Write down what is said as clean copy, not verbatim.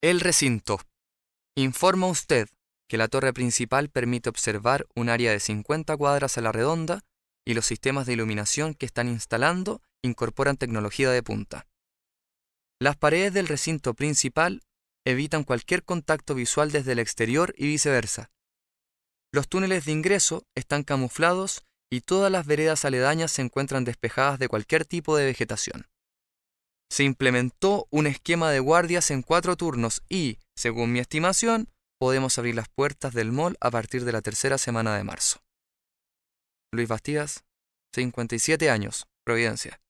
El recinto. Informa usted que la torre principal permite observar un área de 50 cuadras a la redonda y los sistemas de iluminación que están instalando incorporan tecnología de punta. Las paredes del recinto principal evitan cualquier contacto visual desde el exterior y viceversa. Los túneles de ingreso están camuflados y todas las veredas aledañas se encuentran despejadas de cualquier tipo de vegetación. Se implementó un esquema de guardias en 4 turnos y, según mi estimación, podemos abrir las puertas del mall a partir de la tercera semana de marzo. Luis Bastidas, 57 años, Providencia.